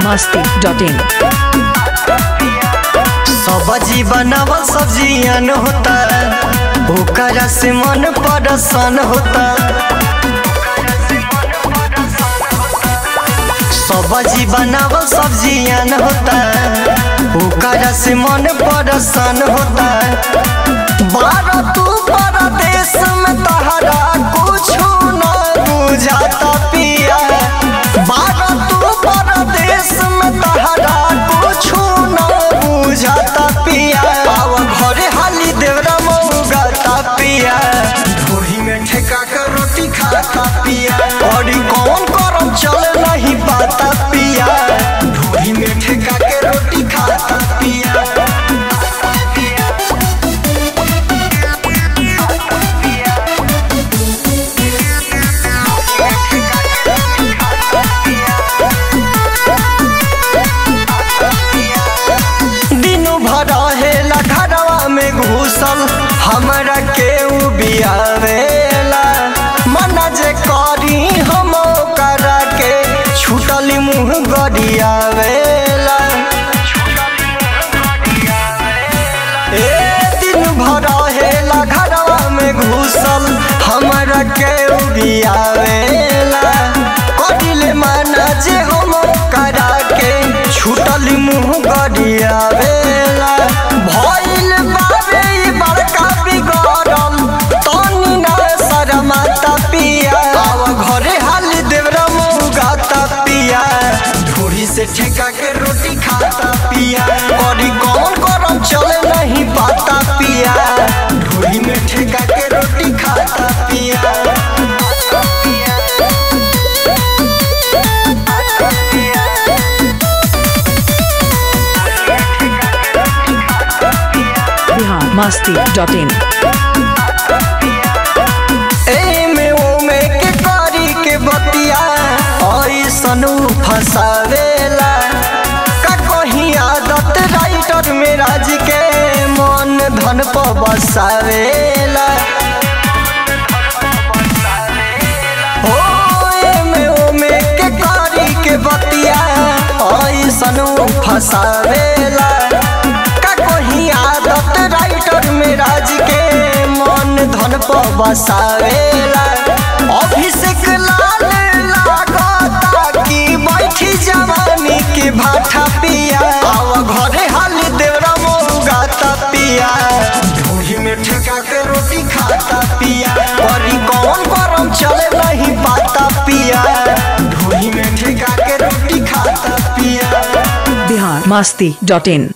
biharmasti.in सब्जी बनावल सब्जियान होता ओकरा से मन परेशान होता। सब्जी बनावल सब्जियान होता ओकरा से मन परेशान होता। बारा तू परदेश में तहरा कुछ न बुझाता पिया। बारा तू परदेश में तहरा कुछ न बुझाता पिया। आव घरे हाली देवरा मऊगाता पिया। ढोही में ठेका कर रोटी खाता पिया। और कौन करम चले नहीं पाता पिया। ढोही में ठेका के रोटी खाता पिया। हमरा के बियावेला मना जे करी हम करा के छुटली मुँह गरियावेला। ए दिन भर हेला घरवा में घुसल हमरा के बियावेला। करिले मना जे हम करा के छुटली मुँह गरियावेला। भइल बाबे बड़का बिगड़ल तनी ना शरमाता पिया। आव घरे हाली देवरा मऊगाता पिया। ढोरी से ठेका के रोटी खाता पिया। और कौन करम चले नहीं पाता पिया। ढोरी में ठेका के रोटी खाता पिया। biharmasti.in एमे ओमे के करी के बतिया ऐसन फसावेला। का कहीं आदत राइटर में राज के मन धन पर बसावेला। ओ एमे ओमे के करी के बतिया ऐसन फसावेला। का कहीं आदत राइटर में राज के मन धन पर बसावेला। अभिषेक लाल लागता कि बैठी जवानी के भाठा पिया। आव घरे हाली देवरा मऊगाता पिया। ढोही में ठेका के रोटी खाता पिया। परी कौन करम चले नहीं पाता पिया। ढोही में ठेका के रोटी खाता पिया। biharmasti.in